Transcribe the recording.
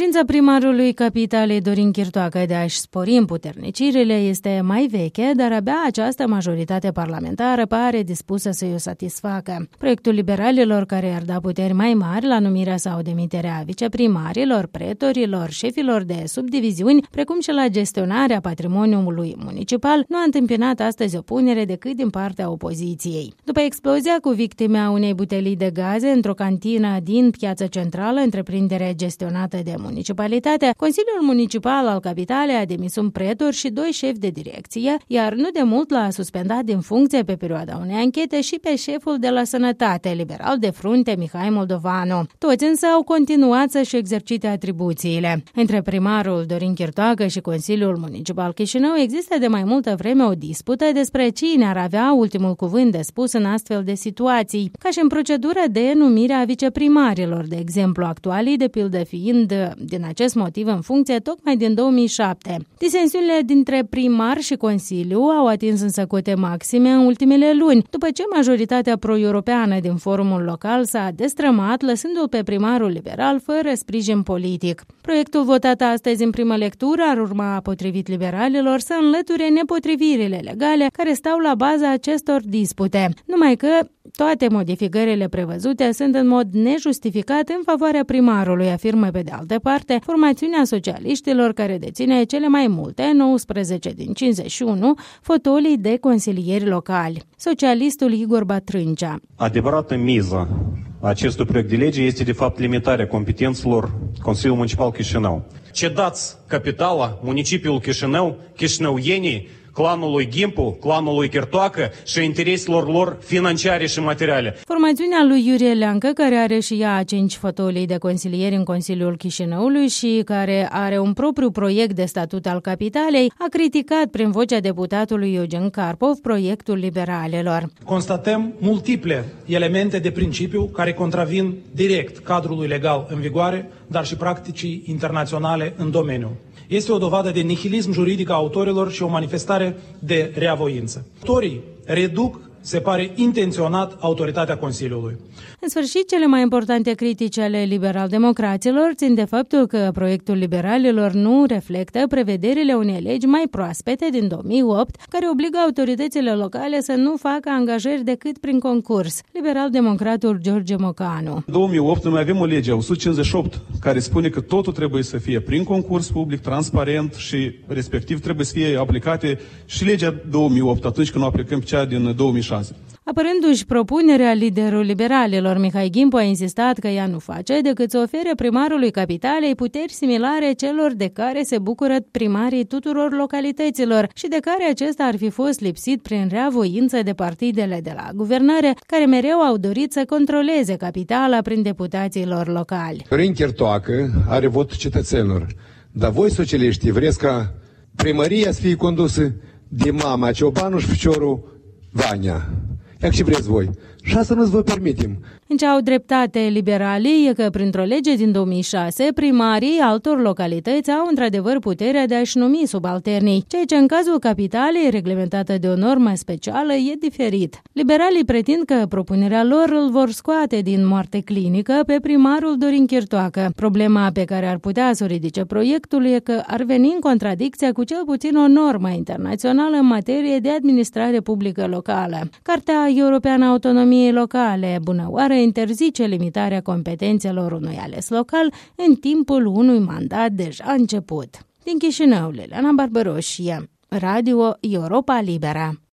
Dorința primarului capitalei Dorin Chirtoacă de a-și spori împuternicirile este mai veche, dar abia această majoritate parlamentară pare dispusă să-i o satisfacă. Proiectul liberalilor, care ar da puteri mai mari la numirea sau demiterea viceprimarilor, pretorilor, șefilor de subdiviziuni, precum și la gestionarea patrimoniului municipal, nu a întâmpinat astăzi opunere decât din partea opoziției. După explozia cu victime a unei butelii de gaze într-o cantină din Piața Centrală, întreprindere gestionată de municipalitate, Consiliul Municipal al Capitalei a demis un pretor și 2 șefi de direcție, iar nu de mult l-a suspendat din funcție pe perioada unei anchete și pe șeful de la Sănătate, liberal de frunte Mihai Moldovanu. Toți însă au continuat să-și exercite atribuțiile. Între primarul Dorin Chirtoacă și Consiliul Municipal Chișinău există de mai multă vreme o dispută despre cine ar avea ultimul cuvânt de spus în astfel de situații, ca și în procedura de numire a viceprimarilor, de exemplu, actualii, de pildă fiind din acest motiv în funcție tocmai din 2007. Disensiunile dintre primar și Consiliu au atins însă cote maxime în ultimele luni, după ce majoritatea pro-europeană din forumul local s-a destrămat, lăsându-l pe primarul liberal fără sprijin politic. Proiectul votat astăzi în primă lectură ar urma, potrivit liberalilor, să înlăture nepotrivirile legale care stau la baza acestor dispute, numai că toate modificările prevăzute sunt în mod nejustificat în favoarea primarului, afirmă pe de altă parte formațiunea socialiștilor, care deține cele mai multe, 19 din 51, fotolii de consilieri locali. Socialistul Igor Batrâncea. Adevărată miză acestui proiect de lege este de fapt limitarea competențelor Consiliului Municipal Chișinău. Cedați capitala, municipiul Chișinău, chișinăuienii, clanului Gimpu, clanului Chirtoacă și intereselor lor financiare și materiale. Formațiunea lui Iurie Leancă, care are și ea 5 fotolii de consilieri în Consiliul Chișinăului și care are un propriu proiect de statut al capitalei, a criticat prin vocea deputatului Eugen Karpov proiectul liberalilor. Constatăm multiple elemente de principiu care contravin direct cadrului legal în vigoare, dar și practicii internaționale în domeniu. Este o dovadă de nihilism juridic a autorilor și o manifestare de reavoință. Autorii reduc, se pare intenționat, autoritatea Consiliului. În sfârșit, cele mai importante critici ale liberal-democraților țin de faptul că proiectul liberalilor nu reflectă prevederile unei legi mai proaspete din 2008, care obligă autoritățile locale să nu facă angajări decât prin concurs. Liberal-democratul George Mocanu. În 2008 noi avem o lege, 158, care spune că totul trebuie să fie prin concurs public, transparent și respectiv trebuie să fie aplicate și legea 2008 atunci când o aplicăm pe cea din 2006. Apărându-și propunerea, liderul liberalilor Mihai Gimpu a insistat că ea nu face decât să ofere primarului capitalei puteri similare celor de care se bucură primarii tuturor localităților și de care acesta ar fi fost lipsit prin reavoință de partidele de la guvernare, care mereu au dorit să controleze capitala prin deputații lor locali. Dorin Chirtoacă are votul cetățenilor, dar voi, socialiștii, vreți ca primăria să fie condusă de mama Ciobanu și ficiorul Vania. Ia și vreți voi. Și asta nu-ți vă permitem. În ce au dreptate liberalii e că, printr-o lege din 2006, primarii altor localități au într-adevăr puterea de a-și numi subalternii, ceea ce în cazul capitalei, reglementată de o normă specială, e diferit. Liberalii pretind că propunerea lor îl vor scoate din moarte clinică pe primarul Dorin Chirtoacă. Problema pe care ar putea să o ridice proiectul e că ar veni în contradicție cu cel puțin o normă internațională în materie de administrare publică locală. Carta Europeană a Autonomiei Locale, bună oară, interzice limitarea competențelor unui ales local în timpul unui mandat deja început. Din Chișinău, Liliana Barbaroșie, Radio Europa Liberă.